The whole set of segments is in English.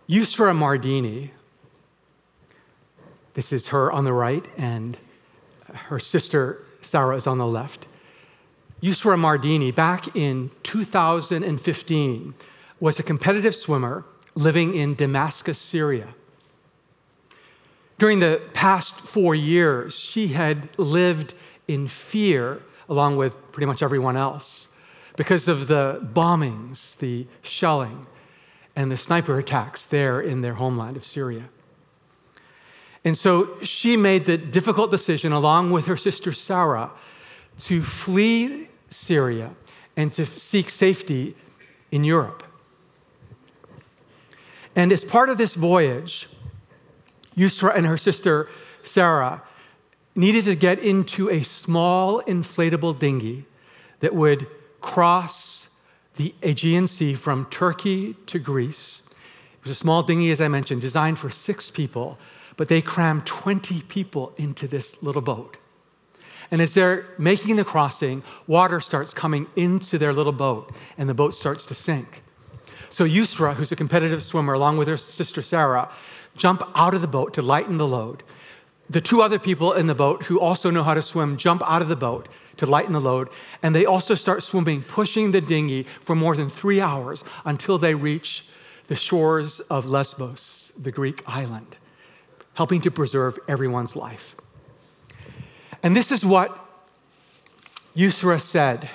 Yusra Mardini, this is her on the right, and her sister Sarah is on the left. Yusra Mardini, back in 2015, was a competitive swimmer living in Damascus, Syria. During the past 4 years, she had lived in fear, along with pretty much everyone else, because of the bombings, the shelling, and the sniper attacks there in their homeland of Syria. And so she made the difficult decision, along with her sister Sarah, to flee Syria and to seek safety in Europe. And as part of this voyage, Yusra and her sister Sarah needed to get into a small inflatable dinghy that would cross the Aegean Sea from Turkey to Greece. It was a small dinghy, as I mentioned, designed for 6 people, but they crammed 20 people into this little boat. And as they're making the crossing, water starts coming into their little boat, and the boat starts to sink. So Yusra, who's a competitive swimmer, along with her sister Sarah, jump out of the boat to lighten the load. The 2 other people in the boat who also know how to swim jump out of the boat to lighten the load, and they also start swimming, pushing the dinghy for more than 3 hours until they reach the shores of Lesbos, the Greek island, helping to preserve everyone's life. And this is what Yusra said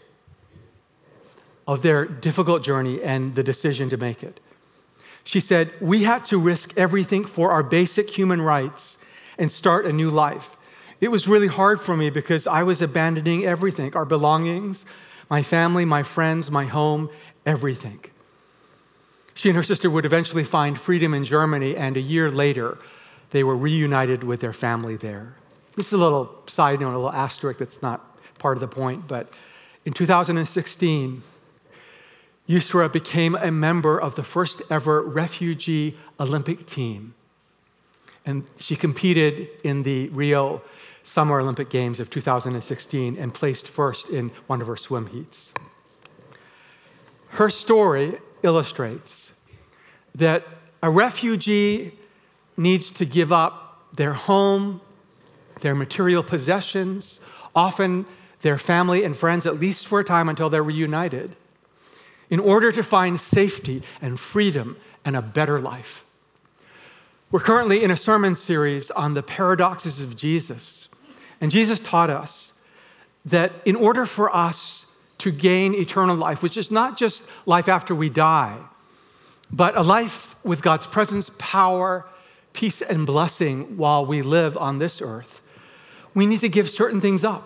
of their difficult journey and the decision to make it. She said, "We had to risk everything for our basic human rights and start a new life. It was really hard for me because I was abandoning everything, our belongings, my family, my friends, my home, everything." She and her sister would eventually find freedom in Germany, and a year later, they were reunited with their family there. This is a little side note, a little asterisk that's not part of the point, but in 2016, Yusra became a member of the first ever refugee Olympic team. And she competed in the Rio Summer Olympic Games of 2016 and placed first in one of her swim heats. Her story illustrates that a refugee needs to give up their home, their material possessions, often their family and friends, at least for a time until they're reunited, in order to find safety and freedom and a better life. We're currently in a sermon series on the paradoxes of Jesus. And Jesus taught us that in order for us to gain eternal life, which is not just life after we die, but a life with God's presence, power, peace, and blessing while we live on this earth, we need to give certain things up.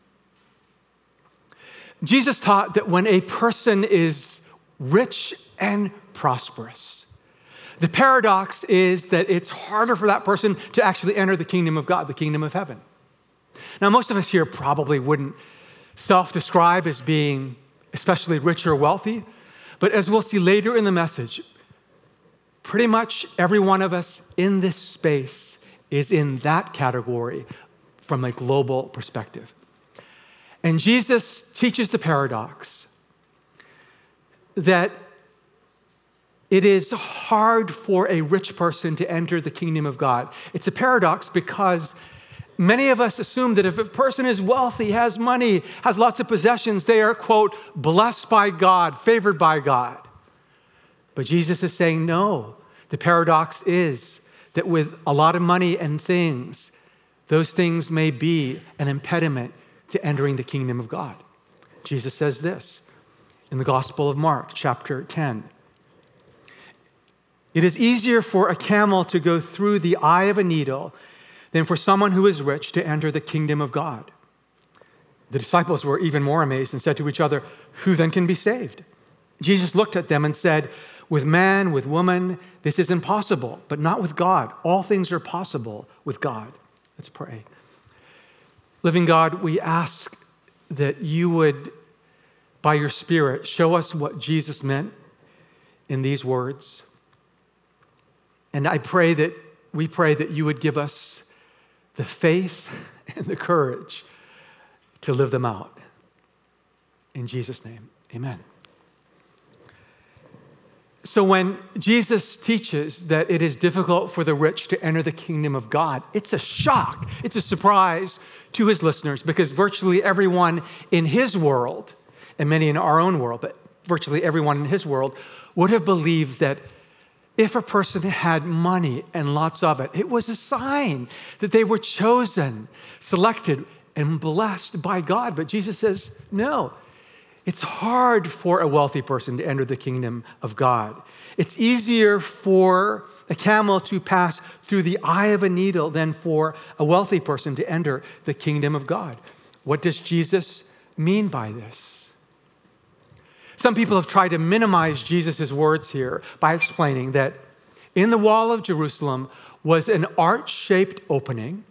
Jesus taught that when a person is rich and prosperous, the paradox is that it's harder for that person to actually enter the kingdom of God, the kingdom of heaven. Now, most of us here probably wouldn't self-describe as being especially rich or wealthy, but as we'll see later in the message, pretty much every one of us in this space is in that category from a global perspective. And Jesus teaches the paradox that it is hard for a rich person to enter the kingdom of God. It's a paradox because many of us assume that if a person is wealthy, has money, has lots of possessions, they are, quote, blessed by God, favored by God. But Jesus is saying, no. The paradox is that with a lot of money and things, those things may be an impediment to entering the kingdom of God. Jesus says this in the Gospel of Mark, chapter 10. "It is easier for a camel to go through the eye of a needle than for someone who is rich to enter the kingdom of God." The disciples were even more amazed and said to each other, "Who then can be saved?" Jesus looked at them and said, "With man, with woman, this is impossible, but not with God. All things are possible with God." Let's pray. Living God, we ask that you would, by your Spirit, show us what Jesus meant in these words. And we pray that you would give us the faith and the courage to live them out. In Jesus' name, amen. So when Jesus teaches that it is difficult for the rich to enter the kingdom of God, it's a shock. It's a surprise to his listeners because virtually everyone in his world, and many in our own world, but virtually everyone in his world would have believed that if a person had money and lots of it, it was a sign that they were chosen, selected, and blessed by God. But Jesus says, no, it's hard for a wealthy person to enter the kingdom of God. It's easier for a camel to pass through the eye of a needle than for a wealthy person to enter the kingdom of God. What does Jesus mean by this? Some people have tried to minimize Jesus' words here by explaining that in the wall of Jerusalem was an arch-shaped opening,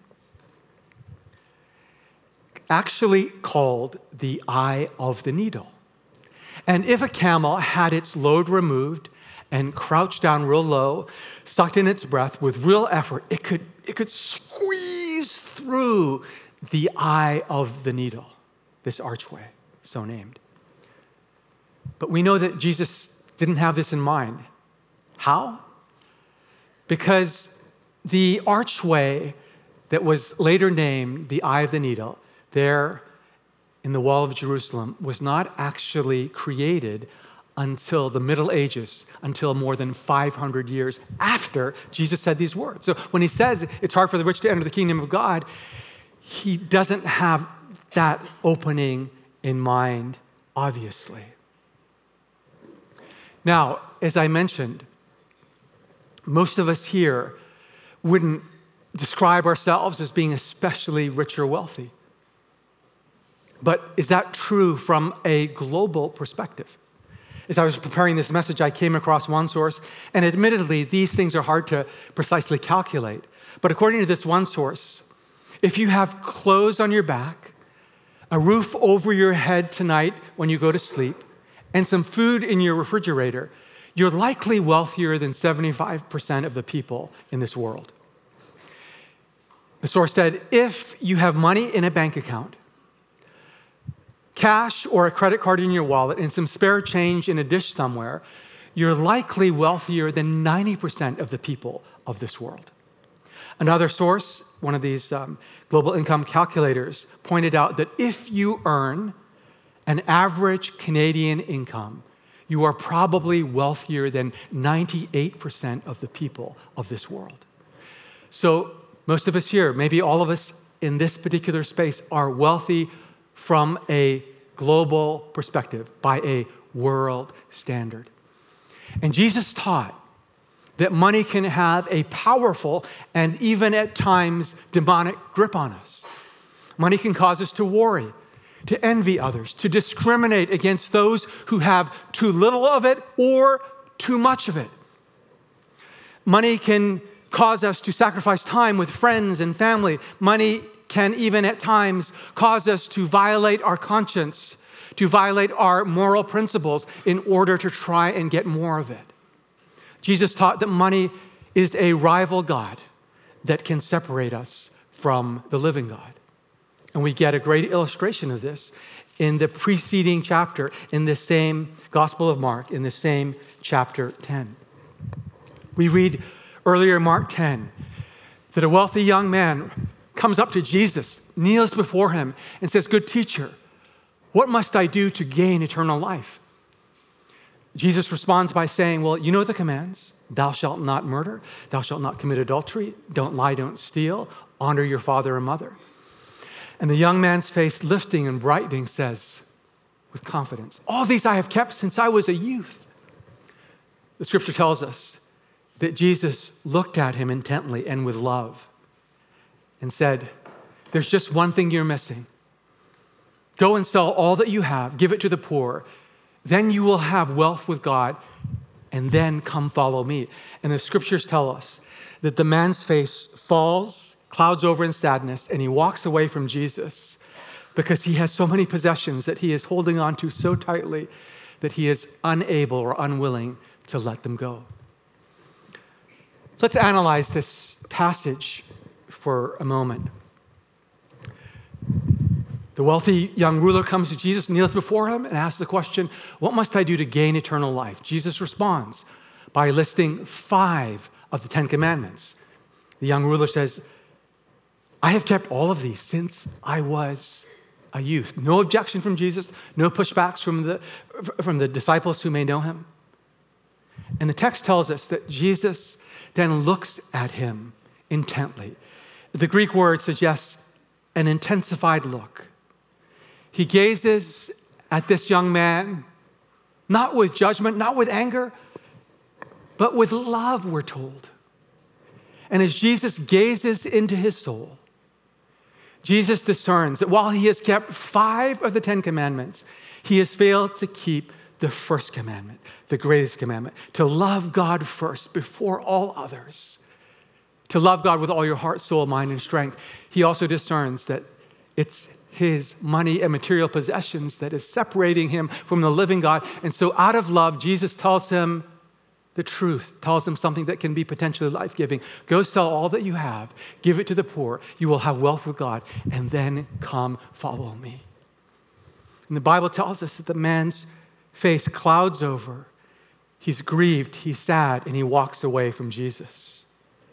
actually called the eye of the needle. And if a camel had its load removed and crouched down real low, sucked in its breath with real effort, it could squeeze through the eye of the needle, this archway, so named. But we know that Jesus didn't have this in mind. How? Because the archway that was later named the Eye of the Needle, there in the wall of Jerusalem, was not actually created until the Middle Ages, until more than 500 years after Jesus said these words. So when he says it's hard for the rich to enter the kingdom of God, he doesn't have that opening in mind, obviously. Now, as I mentioned, most of us here wouldn't describe ourselves as being especially rich or wealthy. But is that true from a global perspective? As I was preparing this message, I came across one source, and admittedly, these things are hard to precisely calculate. But according to this one source, if you have clothes on your back, a roof over your head tonight when you go to sleep, and some food in your refrigerator, you're likely wealthier than 75% of the people in this world. The source said, if you have money in a bank account, cash or a credit card in your wallet, and some spare change in a dish somewhere, you're likely wealthier than 90% of the people of this world. Another source, one of these global income calculators, pointed out that if you earn an average Canadian income, you are probably wealthier than 98% of the people of this world. So most of us here, maybe all of us in this particular space, are wealthy from a global perspective, by a world standard. And Jesus taught that money can have a powerful and even at times demonic grip on us. Money can cause us to worry, to envy others, to discriminate against those who have too little of it or too much of it. Money can cause us to sacrifice time with friends and family. Money can even at times cause us to violate our conscience, to violate our moral principles in order to try and get more of it. Jesus taught that money is a rival God that can separate us from the living God. And we get a great illustration of this in the preceding chapter, in the same Gospel of Mark, in the same chapter 10. We read earlier in Mark 10 that a wealthy young man comes up to Jesus, kneels before him, and says, "Good teacher, what must I do to gain eternal life?" Jesus responds by saying, well, you know the commands. Thou shalt not murder. Thou shalt not commit adultery. Don't lie, don't steal. Honor your father and mother. And the young man's face lifting and brightening says with confidence, all these I have kept since I was a youth. The scripture tells us that Jesus looked at him intently and with love and said, there's just one thing you're missing. Go and sell all that you have, give it to the poor. Then you will have wealth with God, and then come follow me. And the scriptures tell us that the man's face falls, clouds over in sadness, and he walks away from Jesus because he has so many possessions that he is holding on to so tightly that he is unable or unwilling to let them go. Let's analyze this passage for a moment. The wealthy young ruler comes to Jesus, kneels before him, and asks the question, what must I do to gain eternal life? Jesus responds, by listing 5 of the 10 commandments. The young ruler says, I have kept all of these since I was a youth. No objection from Jesus, no pushbacks from the disciples who may know him. And the text tells us that Jesus then looks at him intently. The Greek word suggests an intensified look. He gazes at this young man, not with judgment, not with anger, but with love, we're told. And as Jesus gazes into his soul, Jesus discerns that while he has kept 5 of the 10 commandments, he has failed to keep the first commandment, the greatest commandment, to love God first before all others, to love God with all your heart, soul, mind, and strength. He also discerns that it's his money and material possessions that is separating him from the living God. And so out of love, Jesus tells him the truth, tells him something that can be potentially life-giving. Go sell all that you have, give it to the poor, you will have wealth with God, and then come follow me. And the Bible tells us that the man's face clouds over. He's grieved, he's sad, and he walks away from Jesus.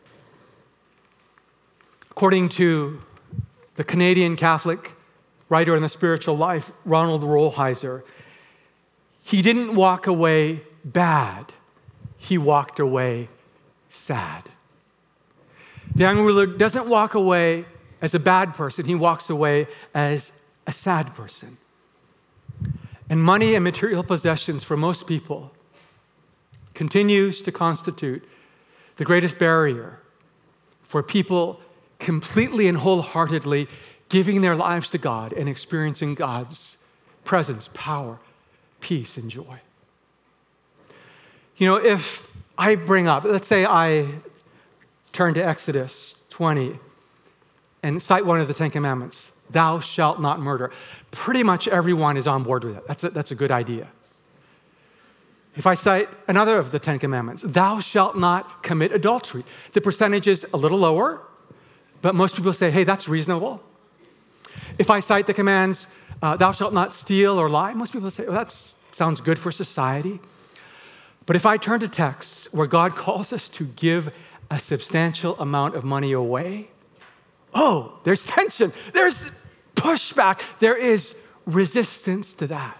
According to the Canadian Catholic writer in the spiritual life, Ronald Rolheiser, he didn't walk away bad. He walked away sad. The young ruler doesn't walk away as a bad person. He walks away as a sad person. And money and material possessions for most people continues to constitute the greatest barrier for people completely and wholeheartedly giving their lives to God and experiencing God's presence, power, peace, and joy. You know, if I bring up, let's say I turn to Exodus 20 and cite one of the 10 commandments, thou shalt not murder. Pretty much everyone is on board with that. That's a good idea. If I cite another of the 10 commandments, thou shalt not commit adultery, the percentage is a little lower, but most people say, hey, that's reasonable. If I cite the commands, thou shalt not steal or lie, most people say, well, that sounds good for society. But if I turn to texts where God calls us to give a substantial amount of money away, oh, there's tension, there's pushback, there is resistance to that.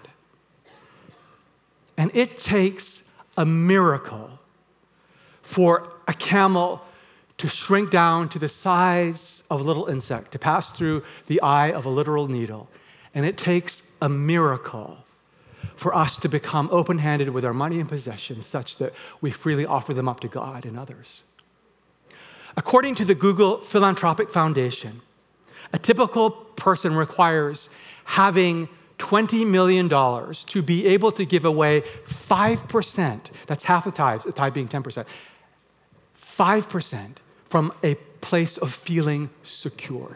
And it takes a miracle for a camel to shrink down to the size of a little insect, to pass through the eye of a literal needle. And it takes a miracle for us to become open-handed with our money and possessions such that we freely offer them up to God and others. According to the Google Philanthropic Foundation, a typical person requires having $20 million to be able to give away 5%, that's half the tithes, the tithe being 10%, 5% from a place of feeling secure.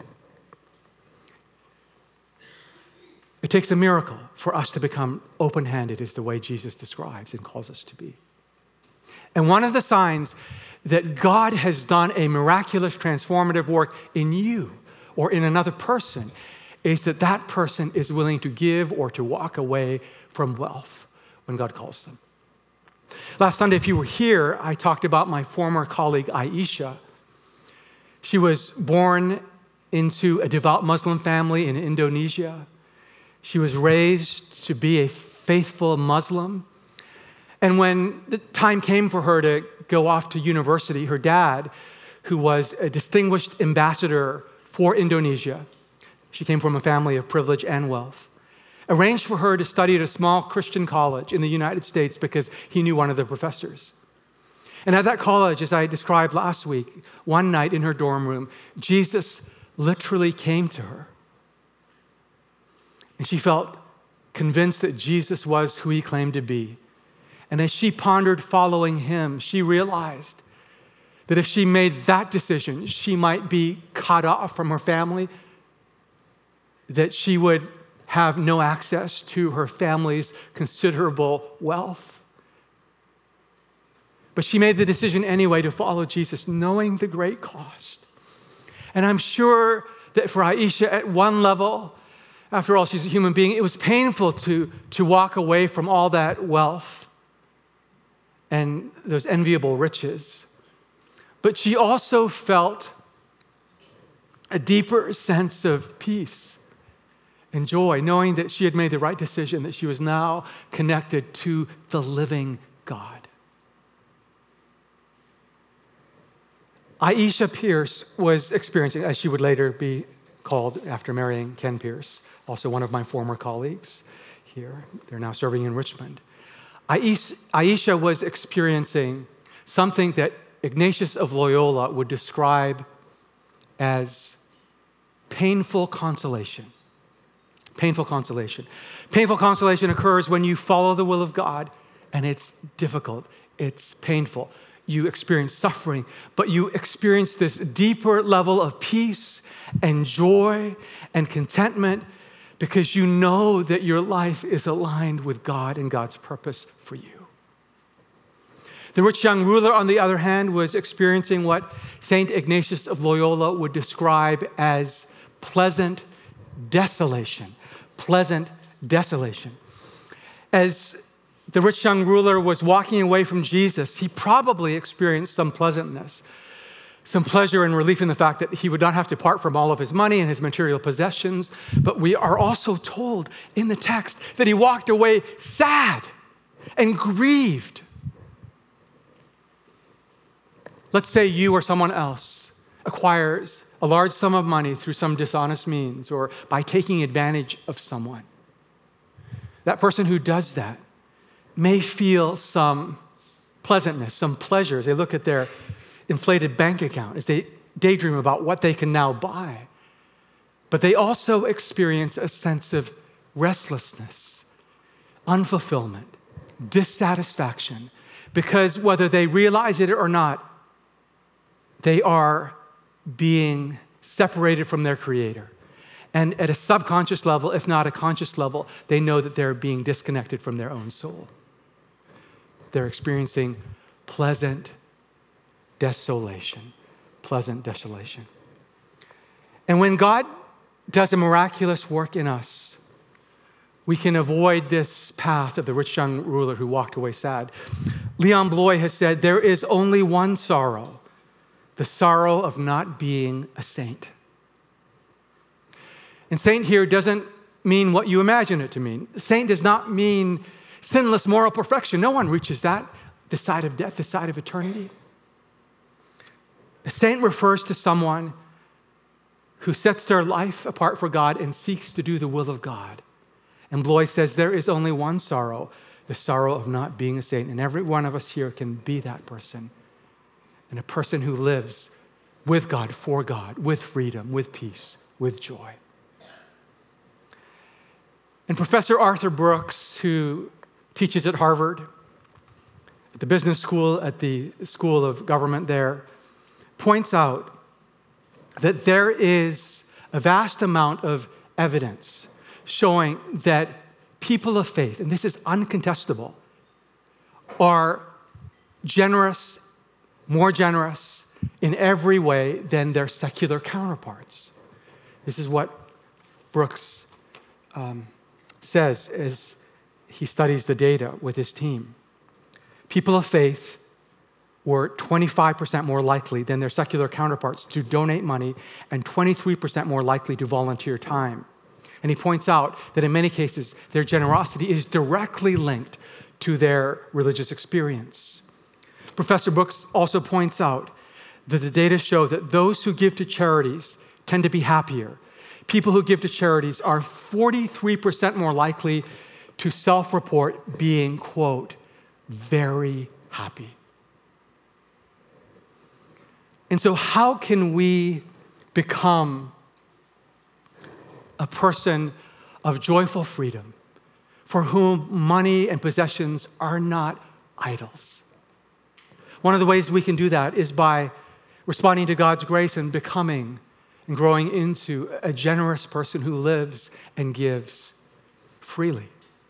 It takes a miracle for us to become open-handed, is the way Jesus describes and calls us to be. And one of the signs that God has done a miraculous transformative work in you or in another person is that that person is willing to give or to walk away from wealth when God calls them. Last Sunday, if you were here, I talked about my former colleague, Aisha. She was born into a devout Muslim family in Indonesia. She was raised to be a faithful Muslim. And when the time came for her to go off to university, her dad, who was a distinguished ambassador for Indonesia, she came from a family of privilege and wealth, arranged for her to study at a small Christian college in the United States because he knew one of the professors. And at that college, as I described last week, one night in her dorm room, Jesus literally came to her. And she felt convinced that Jesus was who he claimed to be. And as she pondered following him, she realized that if she made that decision, she might be cut off from her family, that she would have no access to her family's considerable wealth. But she made the decision anyway to follow Jesus, knowing the great cost. And I'm sure that for Aisha, at one level, after all, she's a human being, it was painful to walk away from all that wealth and those enviable riches. But she also felt a deeper sense of peace and joy, knowing that she had made the right decision, that she was now connected to the living God. Aisha Pierce was experiencing, as she would later be called after marrying Ken Pierce, also one of my former colleagues here. They're now serving in Richmond. Aisha was experiencing something that Ignatius of Loyola would describe as painful consolation. Painful consolation. Painful consolation occurs when you follow the will of God, and it's difficult, it's painful. You experience suffering, but you experience this deeper level of peace and joy and contentment because you know that your life is aligned with God and God's purpose for you. The rich young ruler, on the other hand, was experiencing what St. Ignatius of Loyola would describe as pleasant desolation. Pleasant desolation. As the rich young ruler was walking away from Jesus, he probably experienced some pleasantness, some pleasure and relief in the fact that he would not have to part from all of his money and his material possessions. But we are also told in the text that he walked away sad and grieved. Let's say you or someone else acquires a large sum of money through some dishonest means or by taking advantage of someone. That person who does that may feel some pleasantness, some pleasure as they look at their inflated bank account, as they daydream about what they can now buy. But they also experience a sense of restlessness, unfulfillment, dissatisfaction, because whether they realize it or not, they are being separated from their Creator. And at a subconscious level, if not a conscious level, they know that they're being disconnected from their own soul. They're experiencing pleasant desolation. Pleasant desolation. And when God does a miraculous work in us, we can avoid this path of the rich young ruler who walked away sad. Leon Bloy has said, there is only one sorrow, the sorrow of not being a saint. And saint here doesn't mean what you imagine it to mean. Saint does not mean sinless moral perfection. No one reaches that, the side of death, the side of eternity. A saint refers to someone who sets their life apart for God and seeks to do the will of God. And Bloy says there is only one sorrow, the sorrow of not being a saint. And every one of us here can be that person. And a person who lives with God, for God, with freedom, with peace, with joy. And Professor Arthur Brooks, who teaches at Harvard, at the business school, at the School of Government there, points out that there is a vast amount of evidence showing that people of faith, and this is uncontestable, are generous, more generous in every way than their secular counterparts. This is what Brooks says as he studies the data with his team. People of faith were 25% more likely than their secular counterparts to donate money and 23% more likely to volunteer time. And he points out that in many cases, their generosity is directly linked to their religious experience. Professor Brooks also points out that the data show that those who give to charities tend to be happier. People who give to charities are 43% more likely to self-report being, quote, very happy. And so how can we become a person of joyful freedom for whom money and possessions are not idols? One of the ways we can do that is by responding to God's grace and becoming and growing into a generous person who lives and gives freely.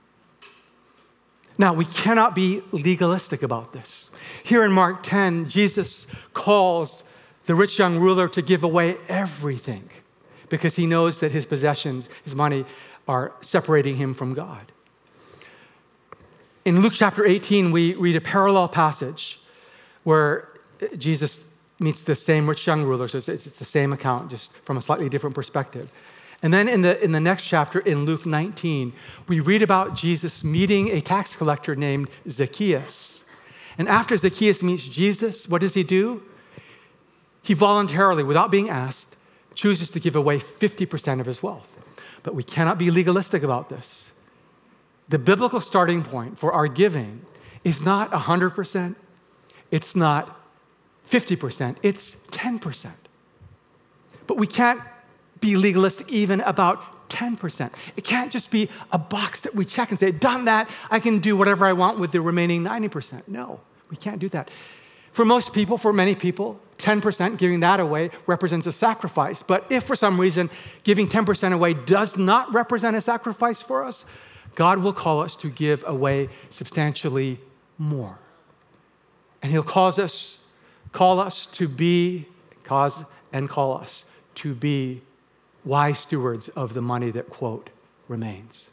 Now, we cannot be legalistic about this. Here in Mark 10, Jesus calls the rich young ruler to give away everything because he knows that his possessions, his money, are separating him from God. In Luke chapter 18, we read a parallel passage where Jesus meets the same rich young ruler. So it's the same account, just from a slightly different perspective. And then in the next chapter, in Luke 19, we read about Jesus meeting a tax collector named Zacchaeus. And after Zacchaeus meets Jesus, what does he do? He voluntarily, without being asked, chooses to give away 50% of his wealth. But we cannot be legalistic about this. The biblical starting point for our giving is not 100%. It's not 50%. It's 10%. But we can't be legalistic even about 10%. It can't just be a box that we check and say, done that, I can do whatever I want with the remaining 90%. No, we can't do that. For most people, for many people, 10% giving that away represents a sacrifice. But if for some reason giving 10% away does not represent a sacrifice for us, God will call us to give away substantially more. And he'll call us to be wise stewards of the money that, quote, remains.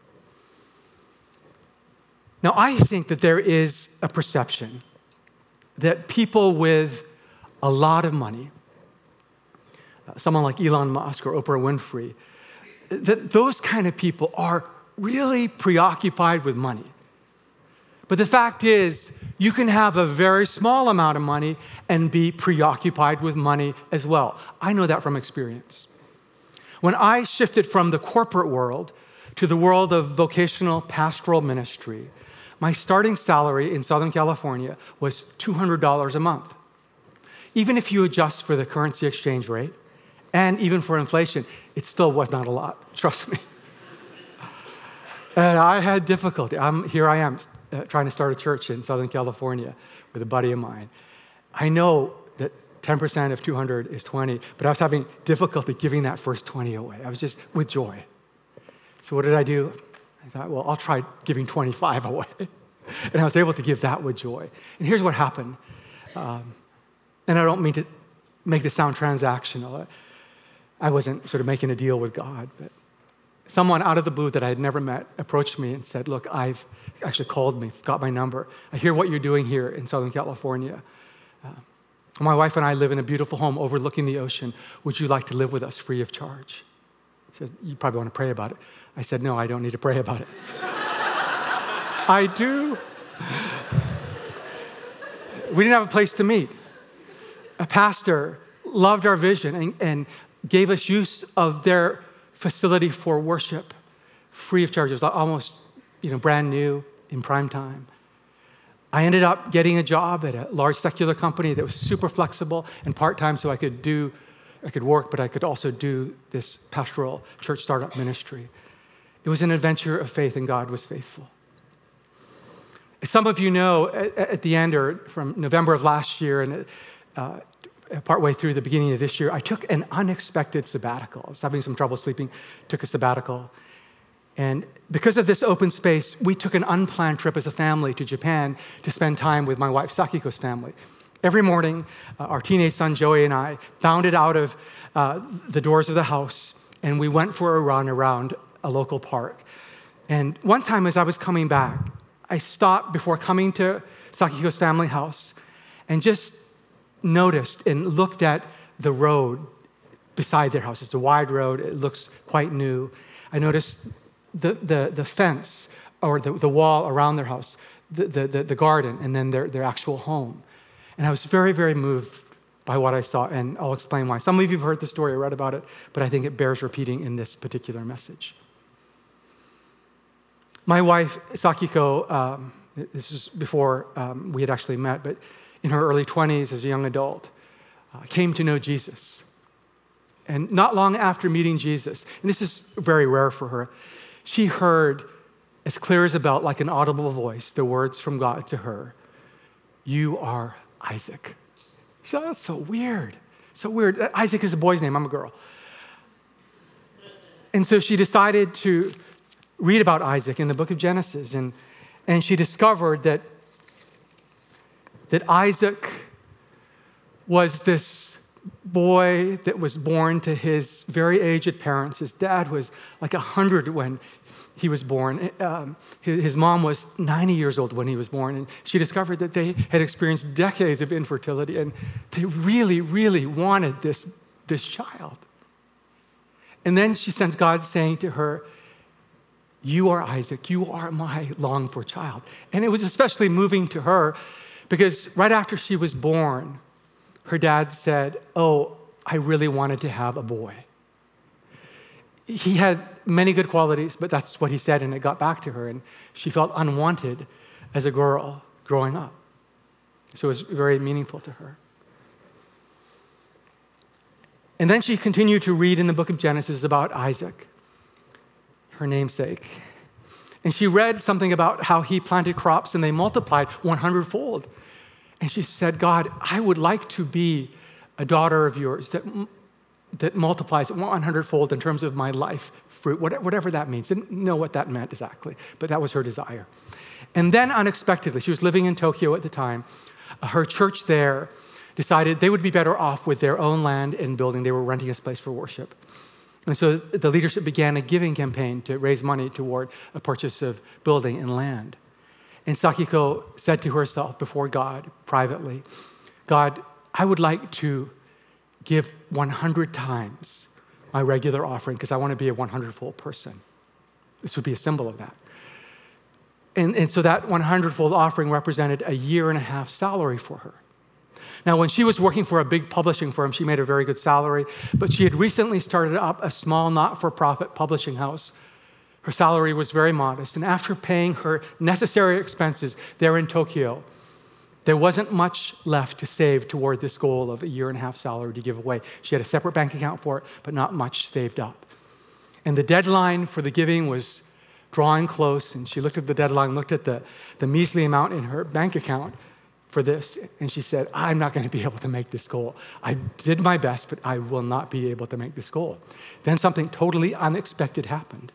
Now, I think that there is a perception that people with a lot of money, someone like Elon Musk or Oprah Winfrey, that those kind of people are really preoccupied with money. But the fact is, you can have a very small amount of money and be preoccupied with money as well. I know that from experience. When I shifted from the corporate world to the world of vocational pastoral ministry, my starting salary in Southern California was $200 a month. Even if you adjust for the currency exchange rate, and even for inflation, it still was not a lot, trust me. And I had difficulty. Here I am trying to start a church in Southern California with a buddy of mine. I know that 10% of 200 is 20, but I was having difficulty giving that first 20 away. I was just with joy. So what did I do? I thought, well, I'll try giving 25 away. And I was able to give that with joy. And here's what happened. And I don't mean to make this sound transactional. I wasn't sort of making a deal with God, but someone out of the blue that I had never met approached me and said, look, I've actually called me, got my number. I hear what you're doing here in Southern California. My wife and I live in a beautiful home overlooking the ocean. Would you like to live with us free of charge? He said, you probably want to pray about it. I said, no, I don't need to pray about it. I do. We didn't have a place to meet. A pastor loved our vision and gave us use of their facility for worship free of charge. It was almost, brand new in prime time. I ended up getting a job at a large secular company that was super flexible and part-time, so I could work, but I could also do this pastoral church startup ministry. It was an adventure of faith, and God was faithful. As some of you know, at the end, or from November of last year and partway through the beginning of this year, I took an unexpected sabbatical. I was having some trouble sleeping, took a sabbatical. And because of this open space, we took an unplanned trip as a family to Japan to spend time with my wife Sakiko's family. Every morning, our teenage son Joey and I bounded out of the doors of the house, and we went for a run around a local park. And one time as I was coming back, I stopped before coming to Sakiko's family house and just noticed and looked at the road beside their house. It's a wide road. It looks quite new. I noticed the fence or the wall around their house, the garden, and then their actual home. And I was very, very moved by what I saw, and I'll explain why. Some of you have heard the story or read about it, but I think it bears repeating in this particular message. My wife, Sakiko, this is before we had actually met, but in her early 20s as a young adult, came to know Jesus. And not long after meeting Jesus, and this is very rare for her, she heard, as clear as a bell, like an audible voice, the words from God to her, "You are Isaac." She thought, that's so weird. So weird. Isaac is a boy's name. I'm a girl. And so she decided to read about Isaac in the book of Genesis. And she discovered that Isaac was this boy that was born to his very aged parents. His dad was like 100 when he was born. His mom was 90 years old when he was born, and she discovered that they had experienced decades of infertility, and they really, really wanted this child. And then she sensed God saying to her, "You are Isaac, you are my longed-for child." And it was especially moving to her because right after she was born, her dad said, "Oh, I really wanted to have a boy." He had many good qualities, but that's what he said, and it got back to her, and she felt unwanted as a girl growing up. So it was very meaningful to her. And then she continued to read in the book of Genesis about Isaac, her namesake. And she read something about how he planted crops and they multiplied 100-fold. And she said, "God, I would like to be a daughter of yours that multiplies 100-fold in terms of my life fruit," whatever that means. Didn't know what that meant exactly, but that was her desire. And then unexpectedly, she was living in Tokyo at the time, her church there decided they would be better off with their own land and building. They were renting a place for worship. And so the leadership began a giving campaign to raise money toward a purchase of building and land. And Sakiko said to herself before God privately, "God, I would like to give 100 times my regular offering because I want to be a 100-fold person." This would be a symbol of that. And so that 100-fold offering represented a 1.5 year salary for her. Now, when she was working for a big publishing firm, she made a very good salary, but she had recently started up a small not-for-profit publishing house. Her salary was very modest, and after paying her necessary expenses there in Tokyo, there wasn't much left to save toward this goal of a 1.5 year salary to give away. She had a separate bank account for it, but not much saved up. And the deadline for the giving was drawing close, and she looked at the deadline, looked at the measly amount in her bank account for this, and she said, "I'm not going to be able to make this goal. I did my best, but I will not be able to make this goal." Then something totally unexpected happened.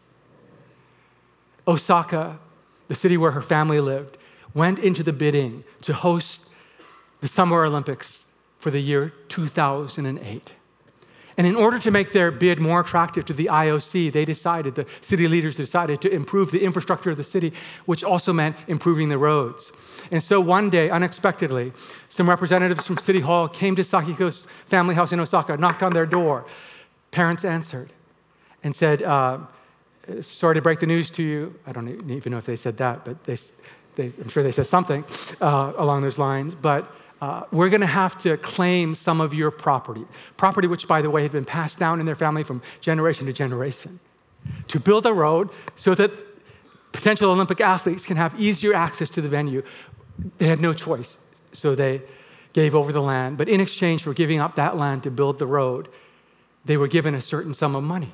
Osaka, the city where her family lived, went into the bidding to host the Summer Olympics for the year 2008. And in order to make their bid more attractive to the IOC, the city leaders decided to improve the infrastructure of the city, which also meant improving the roads. And so one day, unexpectedly, some representatives from City Hall came to Sakiko's family house in Osaka, knocked on their door. Parents answered and said, "Sorry to break the news to you." I don't even know if they said that, but I'm sure they said something along those lines. But we're going to have to claim some of your property which, by the way, had been passed down in their family from generation to generation, to build a road so that potential Olympic athletes can have easier access to the venue. They had no choice, so they gave over the land. But in exchange for giving up that land to build the road, they were given a certain sum of money.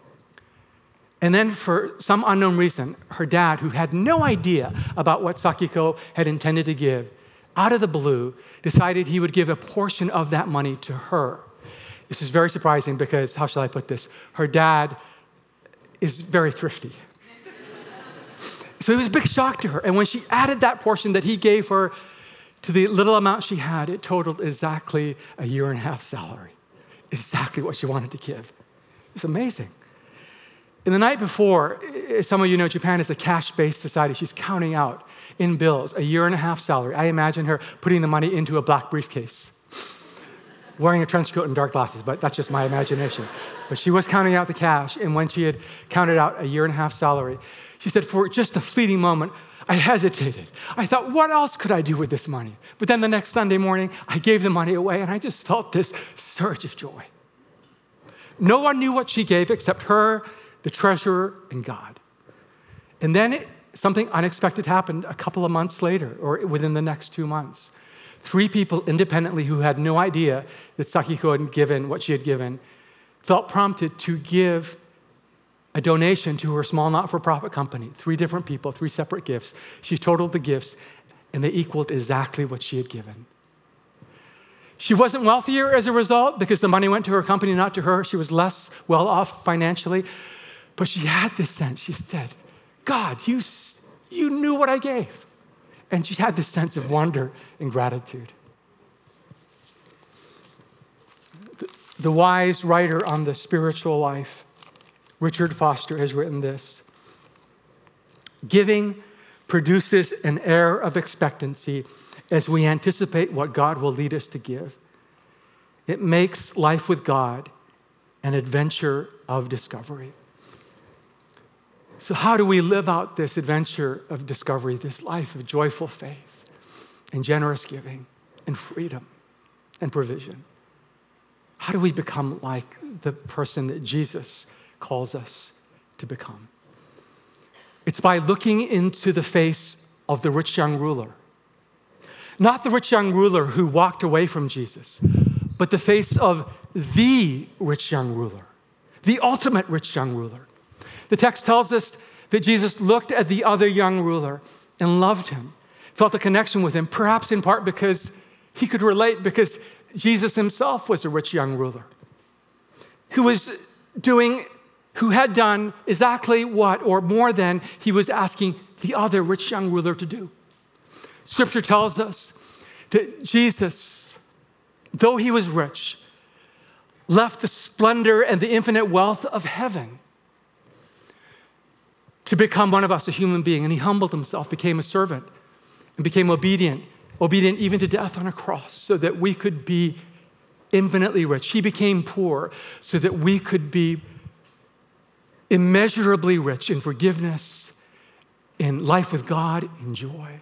And then for some unknown reason, her dad, who had no idea about what Sakiko had intended to give, out of the blue, decided he would give a portion of that money to her. This is very surprising because, how shall I put this? Her dad is very thrifty. So it was a big shock to her. And when she added that portion that he gave her to the little amount she had, it totaled exactly a 1.5 year salary. Exactly what she wanted to give. It's amazing. And the night before, some of you know Japan is a cash-based society. She's counting out in bills a 1.5 year salary. I imagine her putting the money into a black briefcase, wearing a trench coat and dark glasses, but that's just my imagination. But she was counting out the cash, and when she had counted out a 1.5 year salary, she said, "For just a fleeting moment, I hesitated. I thought, what else could I do with this money?" But then the next Sunday morning, I gave the money away, and I just felt this surge of joy. No one knew what she gave except her, the treasurer, and God. And then something unexpected happened a couple of months later, or within the next 2 months. 3 people independently who had no idea that Sakiko had given what she had given felt prompted to give a donation to her small not-for-profit company. 3 different people, 3 separate gifts. She totaled the gifts, and they equaled exactly what she had given. She wasn't wealthier as a result because the money went to her company, not to her. She was less well off financially. But she had this sense. She said, "God, you knew what I gave." And she had this sense of wonder and gratitude. The wise writer on the spiritual life, Richard Foster, has written this. Giving produces an air of expectancy as we anticipate what God will lead us to give. It makes life with God an adventure of discovery. So how do we live out this adventure of discovery, this life of joyful faith and generous giving and freedom and provision? How do we become like the person that Jesus calls us to become? It's by looking into the face of the rich young ruler. Not the rich young ruler who walked away from Jesus, but the face of the rich young ruler, the ultimate rich young ruler. The text tells us that Jesus looked at the other young ruler and loved him, felt a connection with him, perhaps in part because he could relate, because Jesus himself was a rich young ruler who had done exactly what, or more than, he was asking the other rich young ruler to do. Scripture tells us that Jesus, though he was rich, left the splendor and the infinite wealth of heaven to become one of us, a human being. And he humbled himself, became a servant, and became obedient even to death on a cross, so that we could be infinitely rich. He became poor so that we could be immeasurably rich in forgiveness, in life with God, in joy.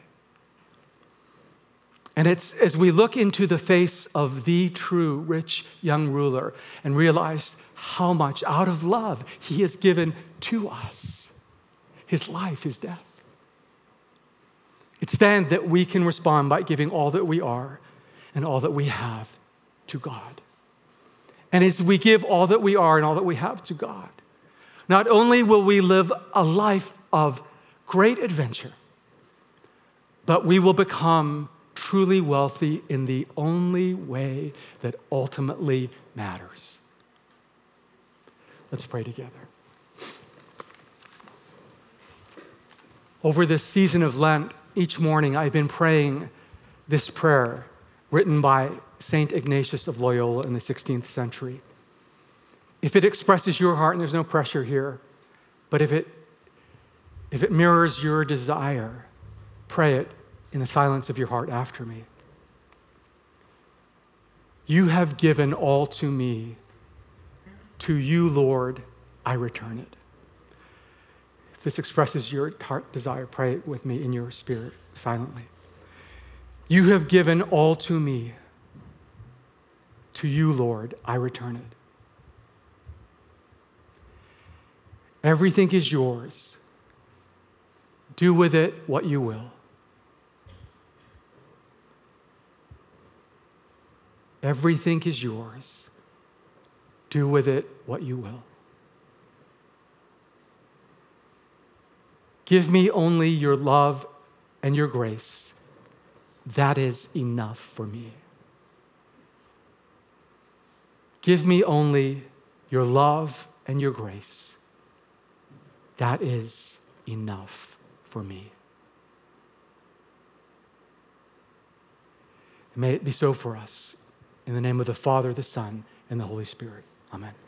And it's as we look into the face of the true rich young ruler and realize how much out of love he has given to us, his life, his death. It's then that we can respond by giving all that we are and all that we have to God. And as we give all that we are and all that we have to God, not only will we live a life of great adventure, but we will become truly wealthy in the only way that ultimately matters. Let's pray together. Over this season of Lent, each morning I've been praying this prayer written by St. Ignatius of Loyola in the 16th century. If it expresses your heart, and there's no pressure here, but if it mirrors your desire, pray it in the silence of your heart after me. You have given all to me. To you, Lord, I return it. If this expresses your heart desire, pray it with me in your spirit, silently. You have given all to me. To you, Lord, I return it. Everything is yours. Do with it what you will. Everything is yours. Do with it what you will. Give me only your love and your grace. That is enough for me. Give me only your love and your grace. That is enough for me. May it be so for us. In the name of the Father, the Son, and the Holy Spirit. Amen.